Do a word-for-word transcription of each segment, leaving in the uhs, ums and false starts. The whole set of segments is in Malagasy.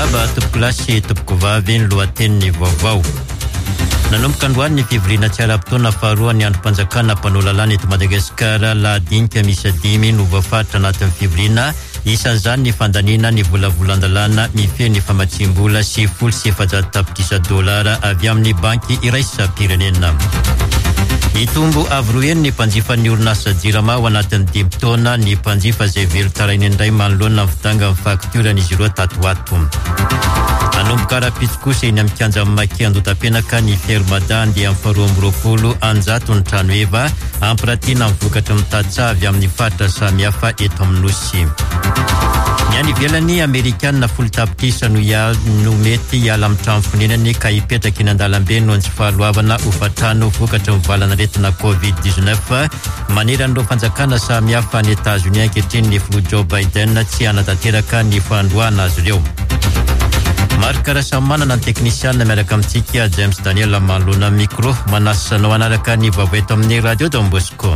Mazava topoko lasy topoko vavy ny lohateny vaovao. Nanomboka androany ny fivoriana tsy ara-potoana faharoa ny androm-panjakana mpanao lalàna eto Madagasikara lahadinika misy dimy no voafaritra anatin'ny fivoriana. Isan'izany ny fandaniana ny volavolan-dalàna mifehy ny famatsim-bola sy folo sy efajato tapitrisa dolara avy amin'ny banky iraisam-pirenena. Itombo avy roa ny mpanjifan'ny orinasa jirama ao anatin'ny dimy taona ny mpanjifa izay velo tarainy indray manoloana ny fitanga amin'ny fakturan'izy ireo tatoato. Nanomboka ara-pitsy kosa eny amin'ny kianja Maki Andotam-penaka ny fermada andeha amin'ny faharoa amby roapolo anjato ny trano eva ampiratiana amin'ny vokatra mitatsavy amin'ny faritra samihafa eto amin'ny nosy. Ny any ivelany Amerikanina folo tapitrisa no ia no mety hiala amin'ny trano fonenany ka hipetraka eny an-dalambe noho ny tsy fahaloavana hofatrano vokatra mivalana aretina covid dix-neuf maneran'ireo fanjakana samihafa any États-Unis ankehitriny ny filoha Joe Biden tsy hanatanteraka ny fandroana azy ireo. Maro karazany manana ny teknisianina miaraka amintsika James Daniel manoloana micro manasanao anaraka ny vaovao eto amin'ny radio Don Bosco.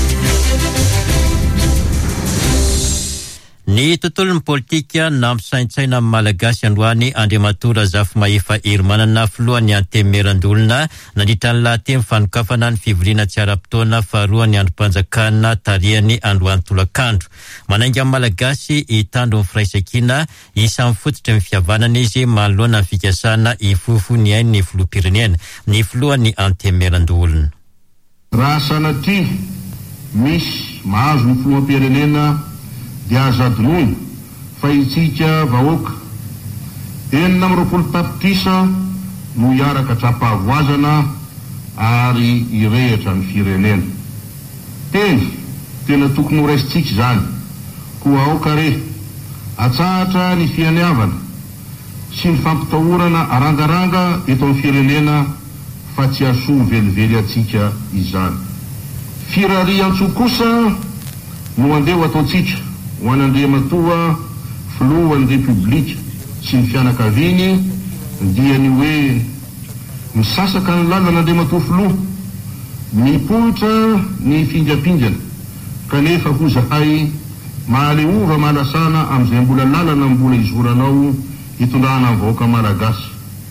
Ny tontolon'ny politika nampisaintsaina amin'ny malagasy androany Andriamato Razafy Irimanana filohan'ny antemerandolona nandritra ny lahateny fanokafana ny fivoriana tsy ara-potoana faharoa ny androm-panjakana tarihany androany tolakandro. Manainga amin'ny malagasy hitandro ny firaisan-kina isan'ny fototra ny fihavanana izy manoloana ny fikasana ifofo ny ainy ny filoham-pirenena ny filohan'ny antemerandolona. Raha sanatria misy mahazo ny filoham-pirenena dia azadinoina fa itsika vahoaka enina amby roapolo tapitrisa no hiaraka trapahavoazana ary irehatra ny firenena. Teny tena tokony ho raisitsika izany koa aoka re atsahatra ny fianiavana sy ny fampitahorana arangaranga eto amin'ny firenena fa tsy asoa velively atsika izany. Firarian-tsoa kosa no andeha ataontsika ho an'Andriamatoa filohan'ny Repoblika sy ny fianakaviany dia ny hoe misasaka ny lalan'Andriamatoa filoha mipoitra ny findrapindrana kanefa ho zahay mahaleova mahalasana amin'izay mbola lalana mbola izoranao hitondrana ny vahoaka malagasy.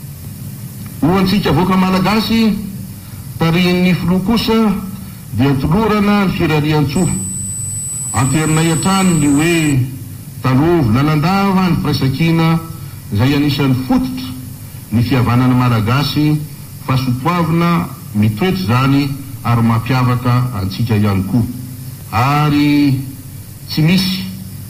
Hoantsika vahoaka malagasy tarihin'ny filoha kosa dia tolorana ny firarian-tsoa anterinay atrany ny hoe talovy lalandava ny firaisan-kina izay anisan'ny fototra ny fihavanana malagasy fa sotoavina mitoetra zany ary mampiavaka antsika ihany koa. Ary tsy misy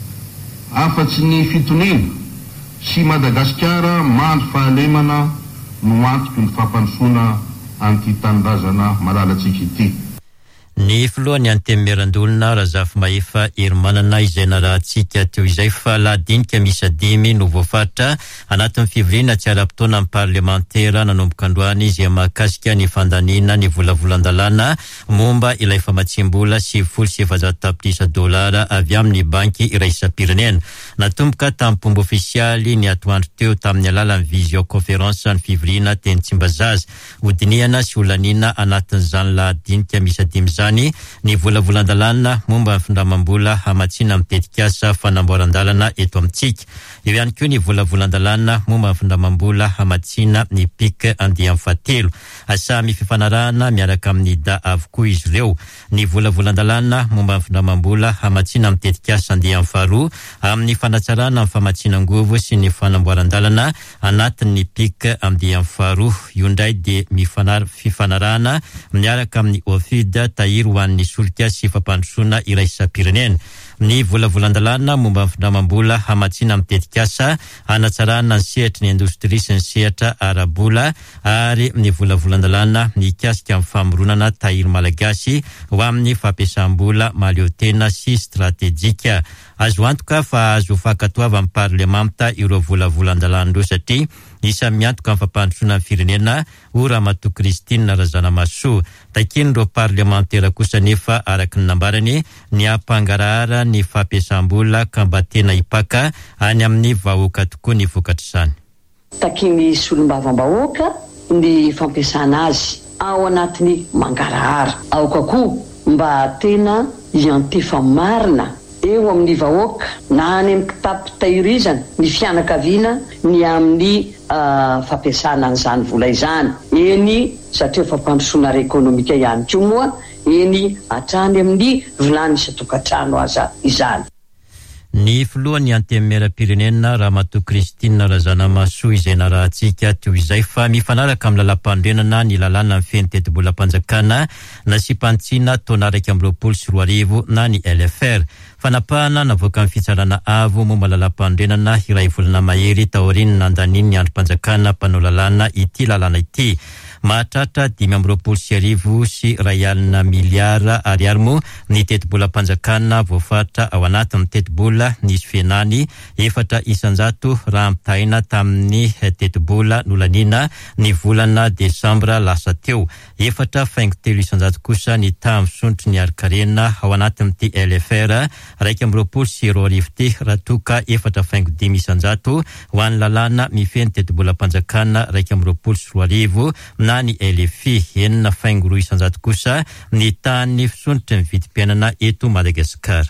afa-tsy ny fitoniana sy Madagasikara mandry fahalemana no antoky ny fampandrosoana an'ity tanindrazana malalatsika ity. Ny filohan'ny antemerandolona Razafy Irimanana izay narahantsika teo izay fa lahadinika misy dimy no voafaritra anatin'ny fivoriana tsy ara-potoana amin'ny parlementera nanomboka androany izay mahakasika ny fandaniana ny volavolan-dalàna momba ilay famatsim-bola sy folo sy efajato tapitrisa dolara avy amin'ny banky iraisam-pirenena. Natomboka tamin'ny mpomba ofisialy ny atoandro teo tamin'ny alalan'ny visioconférence ny fivoriana teny Tsimbazaza hodiniana sy olaniana anatin'izany lahadinika misy dimy zany ny volavolan-dalàna momba ny findramam-bola hamatsiana mitetika asa fanamboaran-dalana eto amintsika. Eo ihany koa ny volavolan-dalàna momba ny findramam-bola hamatsiana ny pika andeha amin'ny fahatelo. Samy fifanarahana miaraka amin'ny da avokoa izy ireo. Ny volavolan-dalàna momba ny findramam-bola hamatsiana mitetika asa andeha amin'ny faharoa amin'ny fanatsarana amin'ny famatsinan-govo sy ny fanamboaran-dalana anatin'ny pika andeha amin'ny faharoa. Io ndray dia mifanar fifanarahana miaraka amin'ny ofida tahiry ho an'ny solika sy fampandrosoana iraisam-pirenena. Ny volavolan-dalàna momba ny findramam-bola hamatsiana mitetika asa hanatsarana ny sehatra ny indostria sy ny sehatra ara-bola ary ny volavolan-dalàna mikasika amin'ny famoronana tahiry malagasy ho amin'ny fampiasam-bola mahaleotena sy stratéjika. Azo antoka fa azo fankatoava amin'ny parlemanta ireo volavolan-dalàna ireo satria isa miantoka amin'ny fampandrosoana ny firenena ho Ramatoa Christine Razanamaso. Takin'ireo parlementera kosa nefa araka ny nambarany ny ampangarahara ny fampiasam-bola kambatena hipaka any amin'ny vahoaka tokoa ny vokatra izany. Takiny solombavam-bahoaka ny fampiasana azy ao anatiny mangarahara aoka koa mba tena iantefa marina eo amin'ny vahoaka na any amin'ny kitapo-tahirizana ny fianakaviana ny amin'ny uh, fampiasana an'izany vola izany eny satria fampandrosoana ara-ekônomika ihany koa moa eny hatrany amin'ny vilany isan-tokantrano aza izany. Ny filohan'ny antemera-pirenena Ramatoa Kristina Razanamasoa izay narahantsika teo izay fa mifanaraka amin'ny lalam-pandrenana ny lalàna ny feny teti-bola-panjakana na sipantsina taona iraika amby roapolo sy roa arivo na ny L F R. Fanapahana navoaka amin'ny fitsarana avo momba lalam-pandrenana iray volana mahery taoriany nandaniny ny androm-panjakana mpanao lalàna ity lalàna ity. Mahatratra dimy amby roapolo sy arivo sy ray alina miliara ariary moa ny teti-bola-panjakana voafatra ao anatin'ny teti-bola nisy fienany efatra isanjato raha ampitahaina tamin'ny teti-bola nolanina ny volana desambra lasa teo. Efatra faingo telo isanjato kosa ny tamin'ny sondro ny arikarena ao anatin'ity L F R raika amby roapolo sy roa arivo ty raha toka efatra faingo dimy isanjato ho an'ny lalàna mifeny teti-bola-panjakana raika amby roapolo sy roa arivo na ny L F I enina faingo roa isanjato kosa ny tany fisondrotra ny vidim-piainana eto Madagasikara.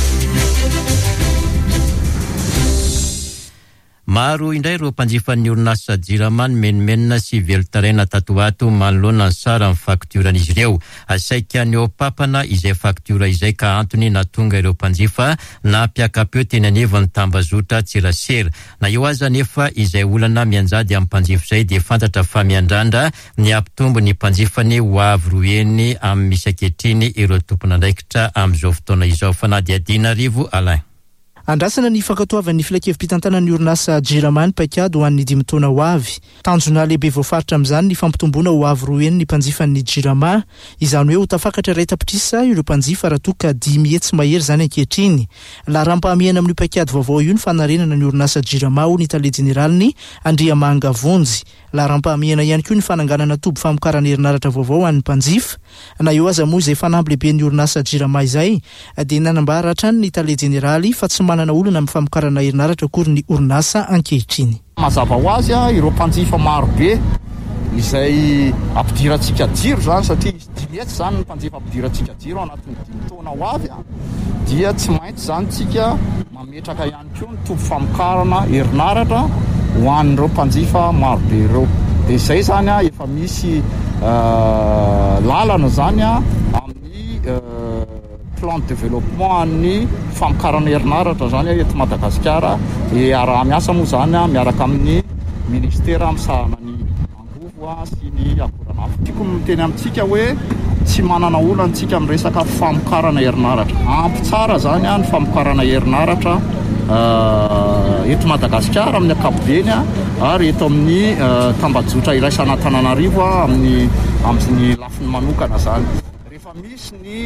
Maro indray ireo mpanjifan'ny orinasa Jirama menomenina sy velotaraina tato ato manoloana ny sara ny fakturan'izy ireo. Asaika ny papana izay faktura izay ka antony natonga ireo mpanjifa na mpiakapeo teny anevany tambazotra Tsirasera. Na eo aza nefa izay olana mianjady amin'ny mpanjifa izay dia fantatra fa miandrandra ny ampitombo ny mpanjifany ho avy roeny amin'ny misaketriny ireo tompon'andraikitra amin'izao fotoana izao. Fanadiadiana Rivo Alain. Andrasana ny fankatoavan'ny filakevim-pitantanan'ny orinasa Jirama paikady ho an'ny dimy taona ho avy. Tanjona lehibe voafaritra amin'izany ny fampitomboana ho avy roa eny ny mpanjifan'ny Jirama, izany hoe ho tafakatra iray tapitrisa ireo mpanjifa raha toa ka dimy hetsy mahery zany ankehitriny. La raha-pahamehana amin'ny paikady vaovao io ny fanarenana ny orinasa Jirama ho ny tale jeneraliny Andriamanga Vonjy. La raha-pahamehana ihany koa ny fananganana tobo famokarana herinaratra vaovao an'ny mpanjifa. Na eo aza moa izay fanamby lehibe ny orinasa Jirama izay dia nanambara hatrany ny tale jeneraly fa tsy manana olana amin'ny famokarana herinaratra akory ny orinasa ankehitriny. Mazava ho azy ireo mpanjifa marobe izay ampidirantsika jiro zany satria dimy hetsy zany ny mpanjifa ampidirantsika jiro anatin'ny dimy taona ho avy dia tsy maintsy zany tsika mametraka ihany koa ny tobo famokarana herinaratra ho an'ireo mpanjifa marobe ireo. Dia izay zany efa misy lalana zany amin'ny plan de développement ny famokarana herinaratra zany eto Madagasikara. Araha miasa moa zany miaraka amin'ny ministera misahana ny angovo sy ny akoranafo. Tiako miteny amintsika hoe tsy manana olana antsika amin'ny resaka famokarana herinaratra. Ampy tsara zany ny famokarana herinaratra eto Madagasikara amin'ny ankapobeny ary eto amin'ny tambajotra iraisana Antananarivo amin'ny amin'ny lafiny manokana zany. Rehefa misy ny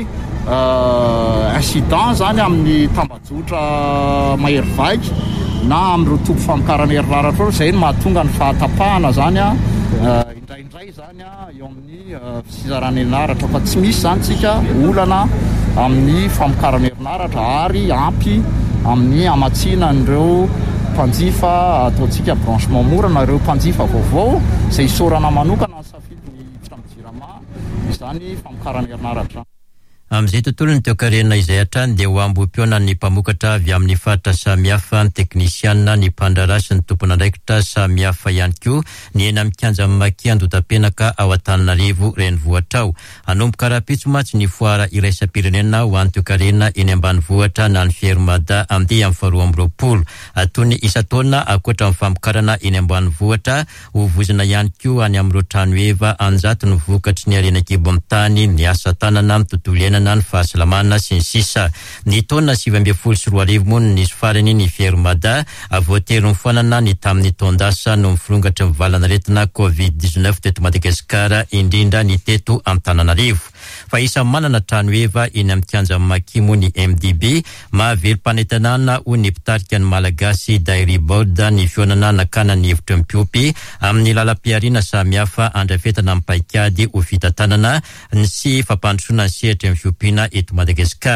incident zany amin'ny tambajotra Mahery na amin'ireo tobo famokarana herinaratra izay no mahatonga ny fahatapahana zany indraindray zany eo amin'ny fisizarana herinaratra fa tsy misy zany tsika olana amin'ny famokarana herinaratra ary ampy amin'ny amatsiana an'ireo mpanjifa ataontsika branchement mora na ireo mpanjifa vaovao izay isorana manokana ny safidiny fitamby Jirama izany famokarana herinaratra. Amin'izay tontolo ny toekarena izay hatrany dia ho ambom-piona ny mpamokatra avy amin'ny faritra samihafa, ny teknisianina, ny mpandrara sy ny tompon'andraikitra samihafa ihany koa ny eny amin'ny kianja Maki Andotam-penaka ao Antananarivo renivohitra ao. Hanomboka rapitso matsy ny foara iraisam-pirenena ho an'ny toekarena eny ambanivohitra na ny Fiermada amin'ny amin'ny faharoa amby roapolo. Atony isa-taona ankoatra amin'ny famokarana eny ambanivohitra ho vozona ihany koa any amin'ireo trano eva anjato ny vokatry ny harena-kibo amin'ny tany, ny asa tanana, ny tontolo iainana, ny fahasalamana sy ny sisa. Ny taona sivy amby folo sy roa arivo moa nisy farany ny Fiermada voatery ny foanana ny tamin'ny taondasa no mifirongatra ny valanaretina covid dix-neuf teto Madagasikara indrindra ny teto Antananarivo. Fa isa manana trano eva eny amin'ny kianja Maki moa ny M D B mahavelo mpanentanana ho ny mpitarika ny malagasy Dairy Board ny fionana nakana ny hevitra mpiopy amin'ny lalam-piarina samihafa andrafetana amin'ny paikady ho fitantanana sy fampandrosoana ny sehatra amin'ny fiompiana eto Madagasikara.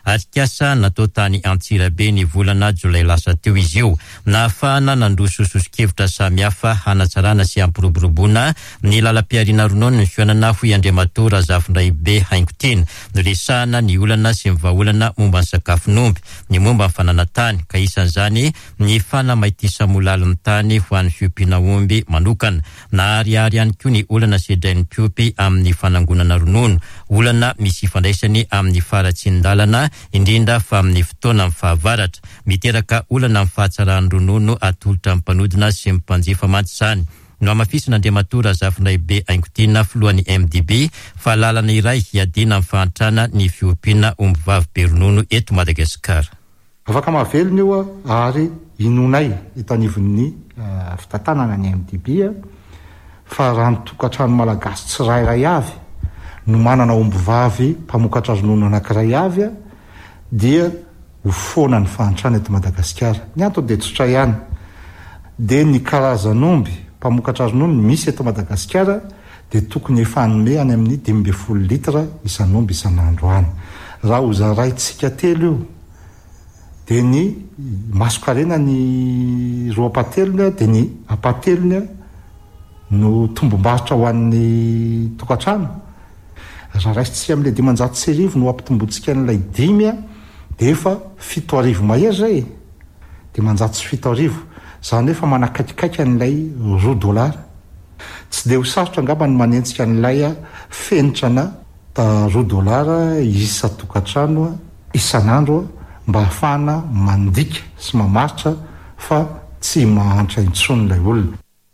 atikasa natao tany Antsirabe ny volana Jolay lasa teo izy io. Nahafahana nandroso sosikevitra samihafa hanatsarana sy ampiroboroboana ny lalam-piariana ronono ny fionana ho Andriamatora Razafindraibe Haingotiana noresahana ny olana sy mivaolana momba ny sakafon'omby ny momba ny fananantany ka isan'izany ny fanamaitisamolalin'ny tany ho an'ny fiompiana omby manokana na ariary ihany koa ny olana sedrain'ny mpiompy amin'ny fanangonana ronono olana misy ifandraisany amin'ny faratsindalana indrindra fa amin'ny fotoana amin'ny fahavaratra miteraka olana amin'ny fahatsarany ronono atolotra amin'ny mpanodina sy mpanjifa mantsizany no amafisin'Andriamatora Razafindraibe Haingotiana filohan'ny M D B fa lalana iray hiadina amin'ny fahantrana ny fiompiana omby vavy be ronono eto Madagasikara. Afaka mahavelona io ary inonay etanivon'ny uh, fitantanana ny M D B fa raha ny tokantrano malagasy tsirairay avy no manana omby vavy mpamokatra ronono anankiray avy dia ho foana ny fahantrana eto Madagasikara. Ny antony dia tsotra ihany dia ny karazan'omby mpamokatra ronono misy eto Madagasikara dia tokony efa hanome any amin'ny dimy ambin'ny folo litra isan'omby isan'andro any. Raha ho zaraintsika telo io dia ny masokarena ny roa apatelony dia ny apatelony no tombom-barotra ho an'ny tokantrano. Raha raisitsika amin'ilay dimanjato sy arivo no ampitombotsika n'ilay dimy dia efa fito arivo mahery zay dimanjato sy fito arivo zany efa manakaikaiky an'ilay roa dolara. Tsy dia ho sarotra angamba ny manentsika an'ilay fenitrana roa dolara isa tokantrano isan'andro mba hafana mandika sy mamaritra fa tsy mahantra intson'ilay olona.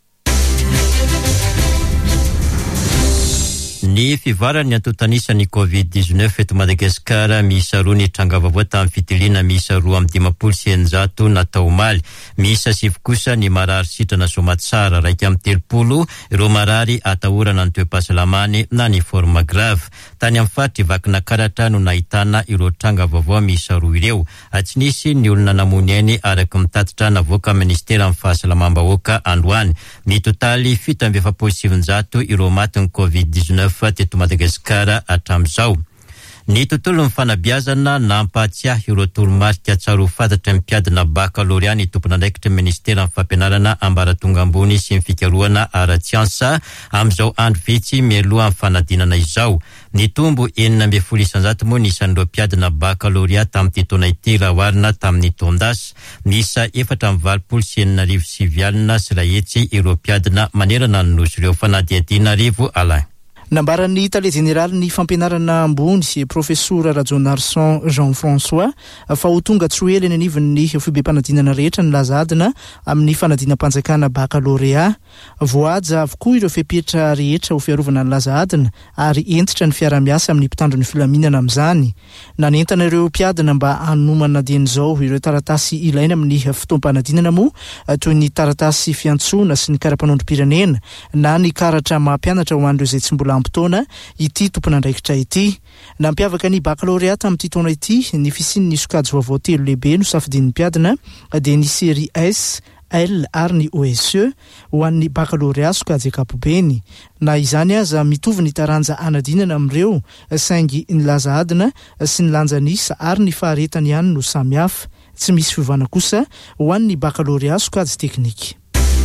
Ny fivarany antotanisany covid dix-neuf eto Madagasikara miisa roa ny trangavavoa tamin'ny fitiliana miisa roa amin'ny dimampolo sy eninjato natao omaly. Miisa sivy kosa ny marary sitrana somatsara raika amin'ny telopolo ireo marary atahorana ny toe-pahasalamany na ny forma grave. Tany amin'ny fatra vakina karatra no nahitana ireo trangavavoa miisa roa ireo. Tsy nisy ny olona namony ainy araka mitatitra navoaka ministera amin'ny fahasalamam-bahoaka androany. Ny totaly fito amby efapolo sy sivinjato ireo matin'ny covid dix-neuf teto Madagasikara hatramin'izao. Ny tontolo ny fanabeazana nampahatsiahy ireo toromarika tsara ho fantatra amin'ny mpiadina bakalorea ny tompon'andraikitra ministera amin'ny fampianarana ambaratonga ambony sy ny fikarohana ara-tsiansa amin'izao andro vitsy mialoha amin'ny fanadinana izao. Ny tombo enina amby folo isanjato moa nisan'ireo mpiadina bakalorea tamin'ity taona ity raha oharina tamin'ny taondasy. Nisa efatra amby valopolo sy enina arivo sivy alina sy iray hetsy ireo mpiadina manerana ny nosy ireo fanadihadina arivo alain. Nambaran'ny tale général ny fampianarana ambony professeur Rajonarson Jean-François fa ho tonga tsy ho ela eny anivon'ny fibe-panadinana rehetra ny lazadina amin'ny fanadina-panjakana bakalorea. Voaja avokoa ireo fepetra rehetra ho fiarovana ny lazadina ary entitra ny fiara-miasa amin'ny mpitandro ny filaminana amin'izany. Nanentana ireo mpiadina mba hanomana dian'izao ireo taratasy ilaina amin'ny fotoam-panadinana moa toy ny taratasy fiantsona sy ny karapanondrom-pirenena na ny karatra mampianatra ho an'ireo izay tsy mbola ampitaona ity tompon'andraikitra ity. Nampiavaka ny bakalorea tamin'ity taona ity ny fisian'ny sokajy vaovao telo lehibe no safidin'ny mpiadina dia ny série S, L ary ny O S E ho an'ny bakalorea sokajy ankapobeny. Na izany aza mitovy ny taranja anadinana amin'ireo saingy ny laza adina sy ny lanjanisa ary ny faharetany ihany no samihafa. Tsy misy fiovana kosa ho an'ny bakalorea sokajy teknika.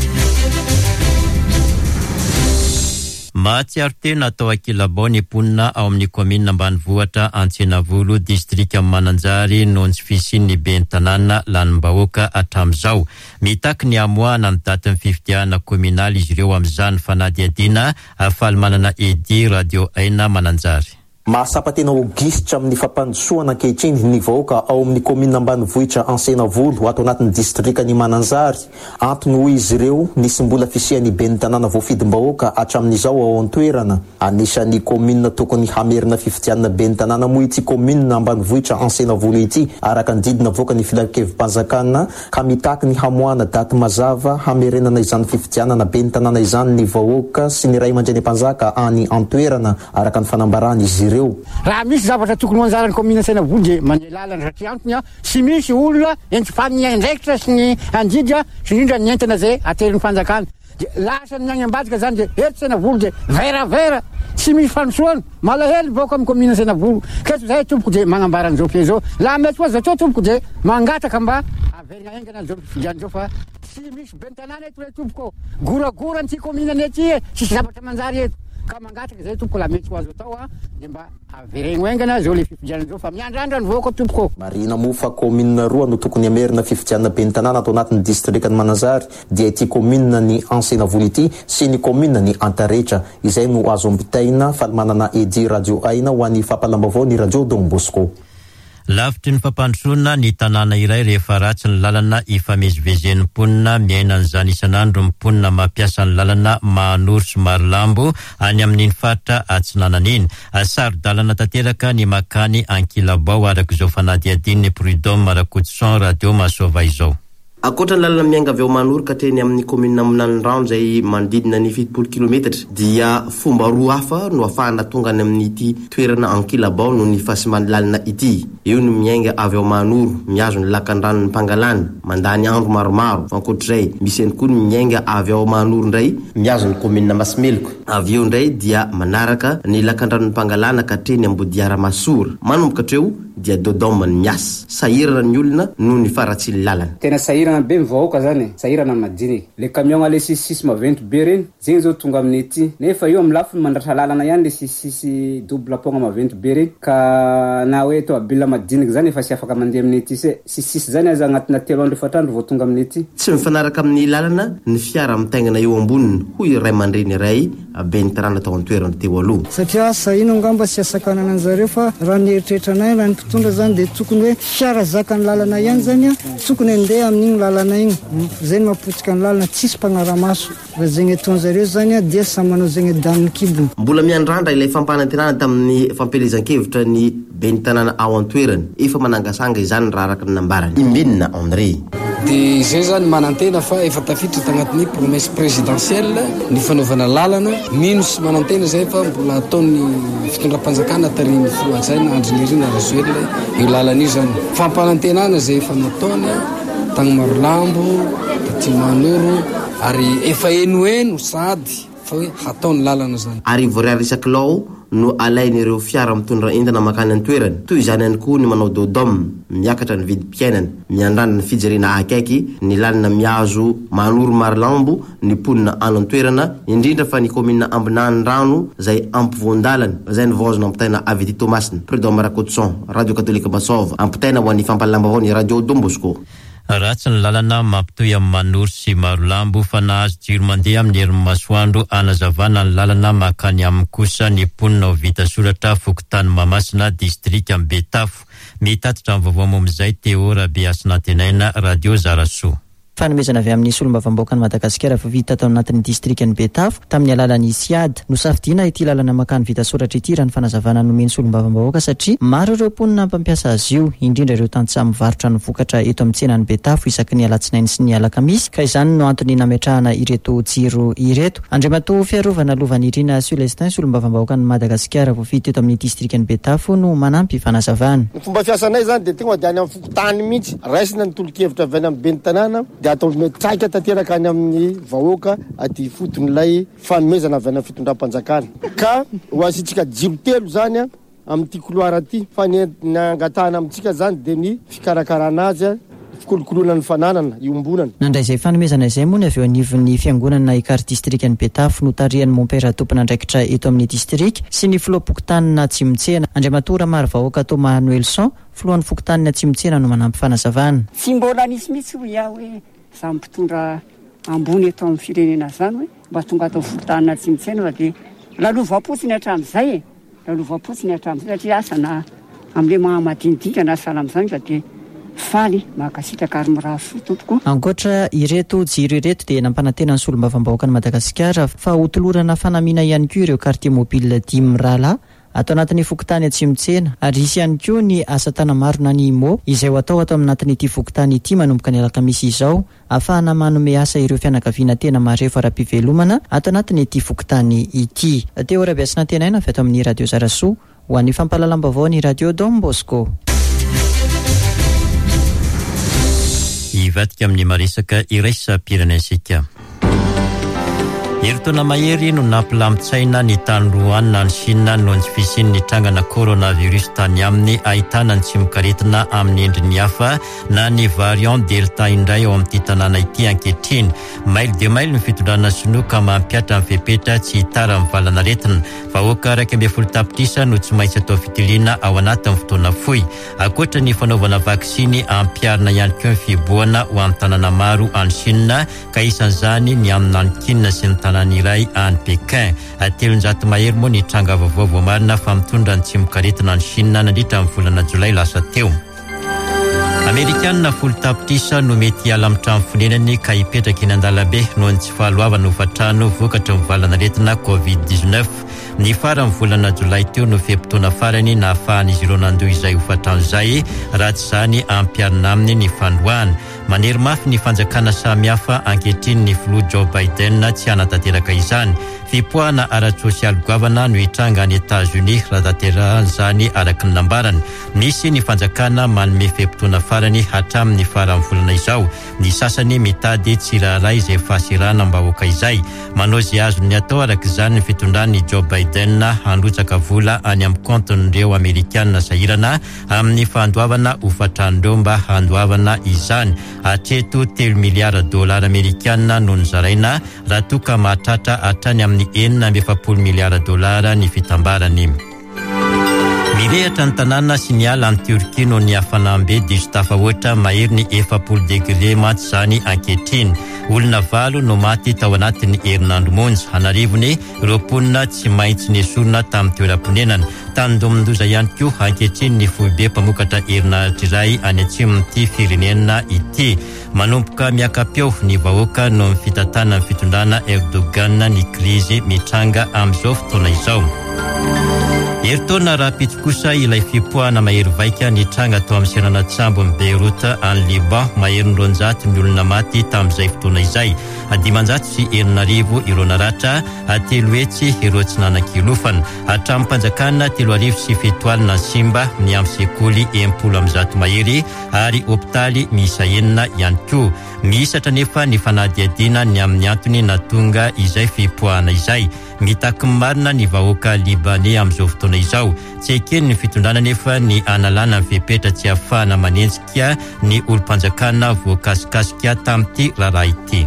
Mahatsiaro tena atao Akilabao ny mponina ao amin'ny komina ambanivohitra Antsinavolo distrika Mananjary no tsy fisian'ny ben'ny tanàna lanim-bahoaka hatramin'izao. Mitaky ny amoahana ny datin'ny fifidiana kominaly izy ireo amin'izany fanadihadiana afaly manana edy radio aina Mananjary. Mahasapatena ogisitra amin'ny fampandrosoana ankehitriny ny vahoaka ao amin'ny komina ambanivohitra Antsinavolo ato anatin'ny distrika ny Mananjary. Antony hoy izy ireo nisy mbola fisian'ny ben'ny tanàna voafidim-bahoaka hatramin'izao ao an-toerana. Anisan'ny komina tokony hamerina fifidianana ben'ny tanàna moa ity komina ambanivohitra Antsinavolo ity araka ny didina voaka ny filan-kevim-panjakana ka mitaky ny hamoahana daty mazava hamerenana izany fifidianana ben'ny tanàna izany ny vahoaka sy ny ray aman-dreny mpanjaka any an-toerana araka ny fanambarany izy ireo. ireo. Raha misy zavatra tokony anjarany komina Sainavoly de mandeha lalana satria antony a sy misy olona entifamina indraikitra sy ny andidra sy indrindra ny entana zay aterin'ny fanjakana de lasa ny agny ambadika zany de eto Sainavoly de veravera sy misy fanosoana malahelo boka amin'ny komina Sainavoly keto zay tompoko de magnambara an'izao pe zao laha mety oa zatao tompoko de mangataka mba averina engana zao fifidian'izao fa sy misy ben'ny tanàna eto hoe tompoko goragora n'ity komina nety e sisy zavatra manjary eto ka mangataka zay tompoko laha mety ho azo atao a de mba avereno engana zao le fifidian'izao fa miandrandra ny voako tompoko. Marina moa fa komina roa no tokony amerina fifidianana ben'ny tanàna atao anatin'ny distrikany Mananjary dia ity komina ny Ansenavoly ity sy ny komina ny Antaretra izay no azo ambitaina fa manana edy radio aina ho an'ny fampalam-baovao ny radio Don Bosco. Lavitry ny fampandrosoana ny tanàna iray rehefa ratsy ny lalana ifamezivezen'ny mponina miaina an'izany isan'andro mponina mampiasa ny lalana Mahanoro sy Marilambo any amin'iny faritra Atsinanana iny. Saro-dalana tanteraka ny makany Ankilabao araka izao fanadihadin'ny Prud'homme Rakotoson radio Masova izao. Akoatra ny lalana mianga avy ao Mahanoro ka hatreny amin'ny komina Aminanirano izay manodidina ny fitopolo kilometatra dia fomba roa hafa no ahafahana tonga any amin'ity toerana Ankilabao no ny fasiman'ny lalana ity. Eo no mianga avy ao Mahanoro miazo ny lakan-drano ny Pangalana mandany andro maromaro. Ankoatr'izay misy ihany koa ny mianga avy ao Mahanoro indray miazo ny komina Masimeloka. Avy eo indray dia manaraka ny lakan-drano ny Pangalana ka hatreny Ambodiara Masora. Manomboka hatreo dia Dodoma ny miasa. Sahirana ny olona no ny faratsy ny lalana. Tena sahirana be mivahoaka zany, sahirana madinika. Le camion ale sisisisy maventy be reny, zegny zao tonga amin'ny ety. Nefa io amin'ny lafiny mandratra lalana ihany le sisisisy double pont maventy be reny ka na hoe to abila madinika zany efa sy afaka mandeha amin'ny ety se. Sisisisy zany aza agnatina telo andro efatrandro vao tonga amin'ny ety. Tsy mifanaraka amin'ny lalana ny fiara mitaingana eo amboniny hoy ray aman-dreny iray ben'ny tanàna tao an-toerana teo aloha. Satria sahino angamba sy asakanana an'zareo fa raha ny eritreritranay raha ny mpitondra zany de tokony hoe fiara zakany lalana ihany zany a tokony andeha amin'igny lalana igny zay mapotsika ny lalana tsisy mpanara-maso raha zegny ataon'zareo zany a dia samy manao zegny daniny kibony. Mbola miandrandra ilay fampanantenana tamin'ny fampelezan-kevitra ny ben'ny tanàna ao an-toerana efa manangasanga izany raha araka ny nambarany Imbinina André. De zay zany manantena fa efa tafiditra tagnatin'ny promesse présidentielle ny fanaovana lalana mino sy manantena zay fa mbola ataon'ny fitondram-panjakana tariny filohajaina Andrinirina Razoelina io lalana io zany fampanantenana zay efa nataony tagny Marilambo taty Mahanoro ary efa enoeno sady fa hoe hataony lalana zany. Ary voariary isaklao no alain'ireo fiara mitondra entana makany an-toerana toy izany ihany koa ny manao dodom miakatra ny vidim-piainana miandrandra ny fijerena akaiky ny lalana miazo Mahanoro Marilambo ny mponina ano an-toerana indrindra fa ny komina Ambinanirano zay ampivoan-dalana zay ny vaozina ampitaina avy ety Tomasina. Prud'homme Rakotoson radio katolika Masova ampitaina ho an'ny fampalam-baovao ny radio Don Bosco. Ratsy ny lalana mampitohy amin'ny Mahanoro sy Marilambo fa nahazo jiro mandeha amin'ny herin'ny masoandro anazavana ny lalana makany amin'ny kosa ny mponina ho vita soratra Fokontany Mahamasina distrika Betafo. Mitatitra amin'ny vaovao momizay Teo Rabeasina tenaina radio Zarasoa. Fanomezana avy amin'ny solombavamboaka ny Madagasikara fa vita tao anatin'ny distrikany Betafo tamin'ny alalan'ny Siad no safidina ity lalana makany vita soratra ity raha ny fanazavana nomeny solombavamboaka satria maro ireo mponina mpampiasa azy io indrindra ireo tantsaha mivarotra ny vokatra eto amin'ny tsenany Betafo isaky ny alatsinainy sy ny alakamisy ka izany no antony nametrahana ireto jiro ireto. Andriamatoa fiarovana lovan'ny Irina Celestin solombavamboaka ny Madagasikara vita eto amin'ny distrikany Betafo no manampy fanazavana. Fomba fiasanay zany de tegna diany amin'ny Fokotany mihitsy raisina ny tolokevitra avy any amin'ny ben'ny tanàna atao metraika tanteraka any amin'ny vahoaka aty foton'ilay fanomezana avy any fitondram-panjakana ka ho asitsika jiro telo zany amin'ity couloir aty fa ny angatahana amintsika zany de ny fikarakarana azy fikolokoloana ny fananana iombonana. Nandray izay fanomezana izay moa ny avy eo anivon'ny fiangonana ikary distrikany Betafo no tarihan'ny mompera tompona andraikitra eto amin'ny distrik sy ny filoha Fokontany Tsimitsena Andriamatora maro vahoaka Thomas Noelson filohan'ny Fokontany Tsimitsena no manampy fanazavana. Tsy mbola nisy mihitsy ho iaho hoe za mpitondra ambony eto amin'ny firenena zany hoe mba tonga atao Fokontany Tsimitsena fa de lalovam-potsiny hatramin'izay e lalovam-potsiny hatramin'izay satria asana amin'le mahamadinidinika na salam'izany fa de faly mahakasitraka ary mirafo tompoko. Ankoatra ireto jiro ireto dia nampanantena ny solombavamboaka ny Madagasikara fa hotolorana fanamina ihany koa ireo quartier mobile dimy rala atao anatin'ny Fokontany Tsimitsena ary isy ihany koa ny asa tana maro na ny mo izay atao atao anatin'ity Fokontany ity manomboka ny alakamisy izao ahafahana manome asa ireo fianakaviana tena marefa ara-pivelomana atao anatin'ity Fokontany ity. Teo Rabeasina tenaina avy ato amin'ny radio Zarasoa ho an'ny fampalalam-baovao ny radio Don Bosco. Ivatika amin'ny maresaka iraisam-pirenensika. Eritaona mahery no nampilamitsaina ny tany Roanina ny Chine noho ny fisian'ny trangana coronavirus tany aminy, ahitana ny tsimikaretina amin'ny endriny hafa na ny variant delta indray ao amin'ity tanàna ity ankehitriny. Maily dia maily ny fitondrana sinoa mampiatra ny fepetra tsy hitara mivalana aretina. Vahoaka iraika ambin'ny folo tapitrisa no tsy maintsy atao fitiliana ao anatin'ny fotoana fohy. Ankoatra ny fanaovana vaksiny, ampiarina ihany koa ny fiboana ho amin'ny tanàna maro any Chine, ka isan'izany ny amin'ny Nankin sy ny tanàna iray any Pekin. Telonjato mahery moa ny tranga vaovao vao marina fa mitondra ny tsimikaretina any Chine nandritra amin'ny volana Jolay lasa teo. Amerikanina folo tapitrisa no mety hiala amin'ny trano fonenany ka hipetraka eny an-dalambe noho ny tsy fahaloavana hofatrano vokatra ny valanaretina covid dix-neuf. Ny farany volana Jolay teo no fepotoana farany na ahafahan'izy ireo nandoa izay hofatrano izay, raha tsy izany ampiarina aminy ny fandroahana. Manery mafy ny fanjakana samihafa ankehitriny ny filoha Joe Biden tsy hanatanteraka izany. Fipoahana ara-tsosialy goavana no hitranga any Etats-Unis raha tanteran'izany araky ny nambarany. Misy ny fanjakana manome fepotoana farany hatramin'ny farany volana izao. Ny sasany mitady tsirairay izay fahasirana mba hoaka izay. Manao izay azony atao araka izany ny fitondran'ny Joe Biden handrotsaka vola any amin'ny konton'ireo Amerikanina sahirana amin'ny fandoavana hofatrandreo mba handoavana izany. Hatreto telo miliara dolara Amerikanina no nozaraina raha toka mahatratra hatrany amin'ny enina amby efapolo miliara dolara ny fitambarany. Mirehatra ny tanàna sy ny ala ny Turkia no ny hafanambe diso tafahoatra mahery ny efapolo degré maty izany ankehitriny. Olona valo no maty tao anatin'ny herinandro monja. Anarivony roapolona tsy maintsy nesorina tamin'ny toeram-ponenana. Tandomon-doza ihany koa ankehitriny ny foibe mpamokatra herinaratra iray any atsimon'ity firenena ity. Manomboka miakapeo ny vahoaka no fitatana ny fitondrana Erdogan ny krizy mitranga amin'izao fotoana izao. Eritaona rapitsy kosa ilay fipoahana mahery vaika nitranga tao amin'ny senana tsambo amin'ny Beirut any Liban, mahery ny roanjato ny olona maty tamin'izay fotoana izay. Dimanjato sy enina arivo ireo naratra, telo hetsy ireo tsy nanan-kilofana. Hatramin'ny mpanjakana telo arivo sy fito alina simba ny amin'ny sekoly enimpolo amby zato mahery ary hopitaly miisa enina ihany koa. Miisatra nefa ny fanadihadiana ny amin'ny antony natonga izay fipoahana izay. Mitaky marina ny vahoaka Libanais amin'izao fotoana izao. Tsy ekeny ny fitondrana nefa ny analana ny fepetra tsy ahafahana manenjika ny olo-mpanjakana voakasikasika tamin'ity raharaha ity.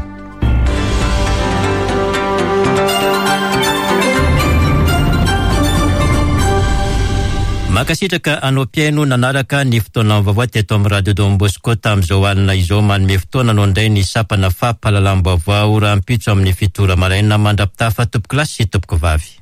Makasitraka anao piaino nanaraka ny fotoana vaovao teto amin'ny radio Don Bosco tamin'izao alina izao manome fotoana no indray ny sapana fampahalalam-baovao raha mpitso amin'ny fitora maraina mandrapitafa tompoko lasy sy tompoko vavy.